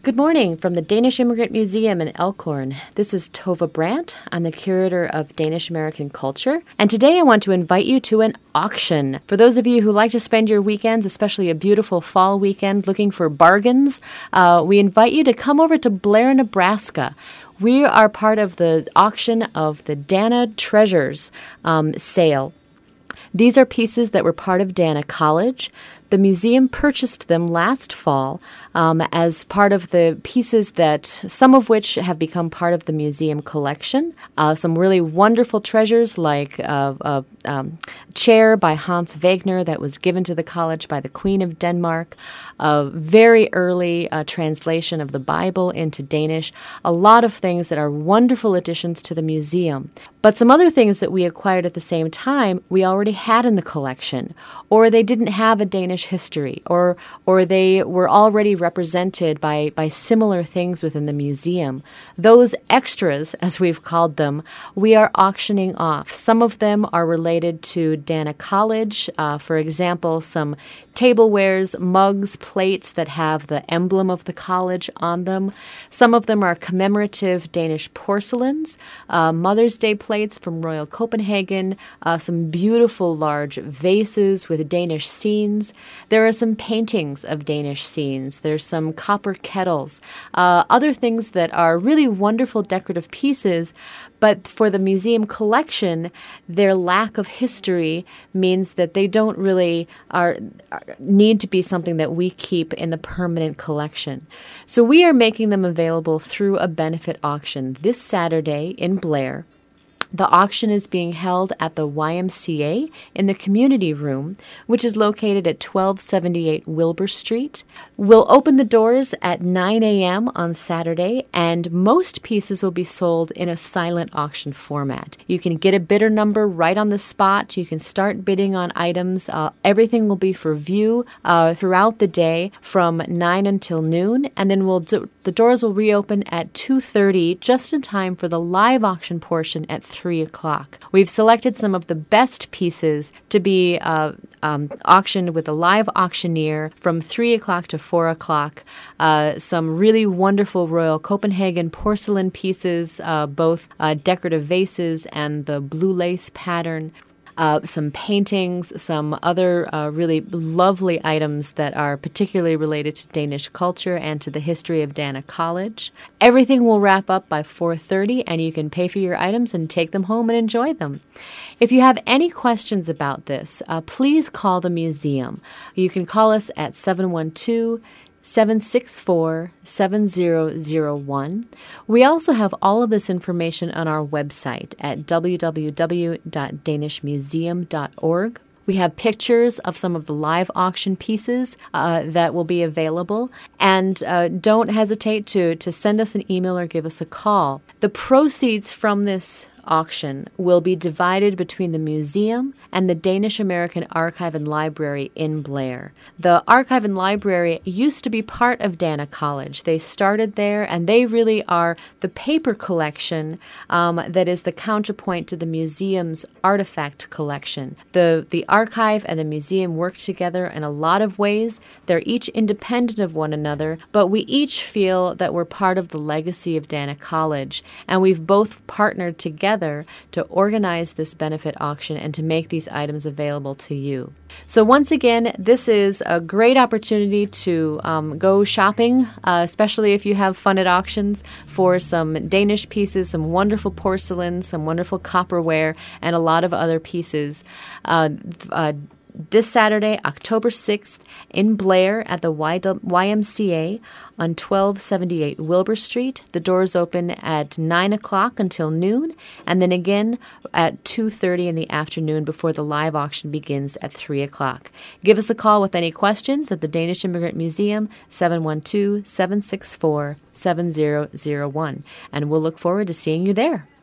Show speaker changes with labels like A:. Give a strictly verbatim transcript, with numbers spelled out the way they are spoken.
A: Good morning from the Danish Immigrant Museum in Elkhorn. This is Tova Brandt. I'm the curator of Danish American culture. And today I want to invite you to an auction. For those of you who like to spend your weekends, especially a beautiful fall weekend, looking for bargains, uh, we invite you to come over to Blair, Nebraska. We are part of the auction of the Dana Treasures um, sale. These are pieces that were part of Dana College. The museum purchased them last fall um, as part of the pieces that, some of which have become part of the museum collection. Uh, some really wonderful treasures like uh, a um, chair by Hans Wegner that was given to the college by the Queen of Denmark, a very early uh, translation of the Bible into Danish, a lot of things that are wonderful additions to the museum. But some other things that we acquired at the same time we already had in the collection, or they didn't have a Danish history, or or they were already represented by, by similar things within the museum. Those extras, as we've called them, we are auctioning off. Some of them are related to Dana College. Uh, for example, some tablewares, mugs, plates that have the emblem of the college on them. Some of them are commemorative Danish porcelains, uh, Mother's Day plates from Royal Copenhagen, uh, some beautiful large vases with Danish scenes. There are some paintings of Danish scenes. There's some copper kettles, uh, other things that are really wonderful decorative pieces, but for the museum collection, their lack of history means that they don't really are, are need to be something that we keep in the permanent collection. So we are making them available through a benefit auction this Saturday in Blair. The auction is being held at the Y M C A in the community room, which is located at twelve seventy-eight Wilbur Street. We'll open the doors at nine a.m. on Saturday, and most pieces will be sold in a silent auction format. You can get a bidder number right on the spot. You can start bidding on items. Uh, everything will be for view uh, throughout the day from nine until noon, and then we'll do, the doors will reopen at two thirty, just in time for the live auction portion at three o'clock. We've selected some of the best pieces to be uh, um, auctioned with a live auctioneer from three o'clock to four o'clock. Uh, some really wonderful Royal Copenhagen porcelain pieces, uh, both uh, decorative vases and the blue lace pattern. Uh, some paintings, some other uh, really lovely items that are particularly related to Danish culture and to the history of Dana College. Everything will wrap up by four thirty, and you can pay for your items and take them home and enjoy them. If you have any questions about this, uh, please call the museum. You can call us at seven one two, seven six four, seven zero zero one. We also have all of this information on our website at w w w dot danish museum dot org. We have pictures of some of the live auction pieces uh, that will be available. And uh, don't hesitate to, to send us an email or give us a call. The proceeds from this auction will be divided between the museum and the Danish American Archive and Library in Blair. The Archive and Library used to be part of Dana College. They started there, and they really are the paper collection um, that is the counterpoint to the museum's artifact collection. The, the archive and the museum work together in a lot of ways. They're each independent of one another, but we each feel that we're part of the legacy of Dana College, and we've both partnered together to organize this benefit auction and to make these items available to you. So once again, this is a great opportunity to um, go shopping, uh, especially if you have fun at auctions, for some Danish pieces, some wonderful porcelain, some wonderful copperware, and a lot of other pieces. Uh, uh, This Saturday, October sixth, in Blair at the Y M C A on twelve seventy-eight Wilbur Street. The doors open at nine o'clock until noon, and then again at two thirty in the afternoon before the live auction begins at three o'clock. Give us a call with any questions at the Danish Immigrant Museum, seven one two, seven six four, seven zero zero one, and we'll look forward to seeing you there.